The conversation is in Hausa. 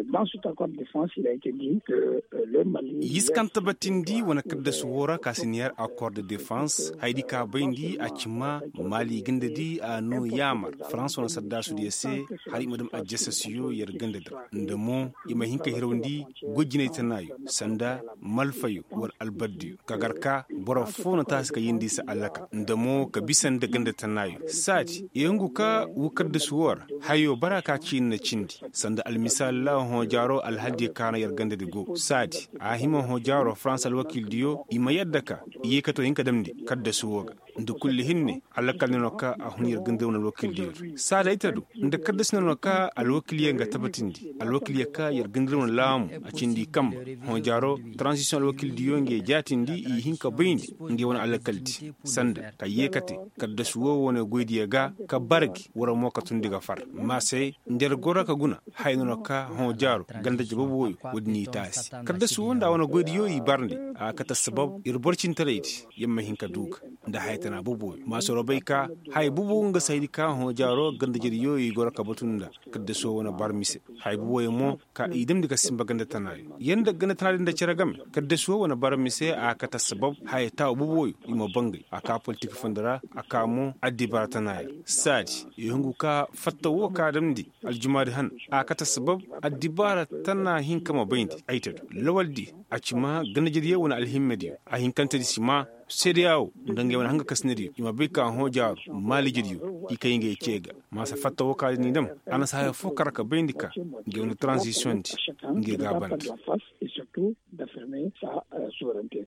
dans cet accord de défense, il a été dit que le Mali... Yiskanta batindi wana kadda suwora kasiniyar accord de défense haidi ka bayndi a cima Mali gindadi a no yamar France wana sadda su diyase hari madam ajessa siyo yar gindada ndamo ima hinka hirwndi gojjine tanayo sanda malfayo war albaddi kagarka bora fona taska yindi sa alaka ndamo ka bisan da ganda tanayo sati yangu ka wukar da suwar hayo baraka cin na cindi sanda almisal la ho jaro alhadi kana yar ganda digo sati a hima ho jaro France alwakil diyo ima yadda ka iye ka to hinka damdi kadda suwoga ndu kulli hinne alakal noka a hunir ganda wona alwakil diyo sada itadu nda kadda noka alwakil yenga tabatindi alwakil yaka yar ganda wona lamu a cindi kam ho jaro transition alwakil diyo nge jatindi i hinka bayndi nge wona alakalti sanda ka yekate kadda suwo wona goydi ga ka bargi wora moka tundiga far mase nder gora ka guna hayno ka ho jaro ganda jibo woyo wodni tasi kadda suwo nda wona goydi yo i barndi a kata sabab irborcin taraydi yamma hinka duka nda haytana bubu maso robayka hay bubu nga saydi ka ho jaro ganda jiri yo i gora ka batunda kadda suwo wona barmise hay bubu mo ka idem diga simba ganda tanayo yanda ganda tanayo nda ceragam kadda suwo wona barmise a kata sabab hay ta bubu imo bangai aka politique fundara aka mu addi baratana sadi yungu ka fatta wo ka damdi aljumadi han aka ta sabab addi baratana hinka ma bayndi aitad lawaldi a cima ganajiriye wona alhimmedi a hinkanta di sima seriyawo dange wona hanga kasnedi ima bika ho jaar mali jidiyo ikayinge cega masa fatta wo ka ni dam ana sa fokar ka bayndi ka nge wona transition di nge gabant d'affirmer sa souveraineté.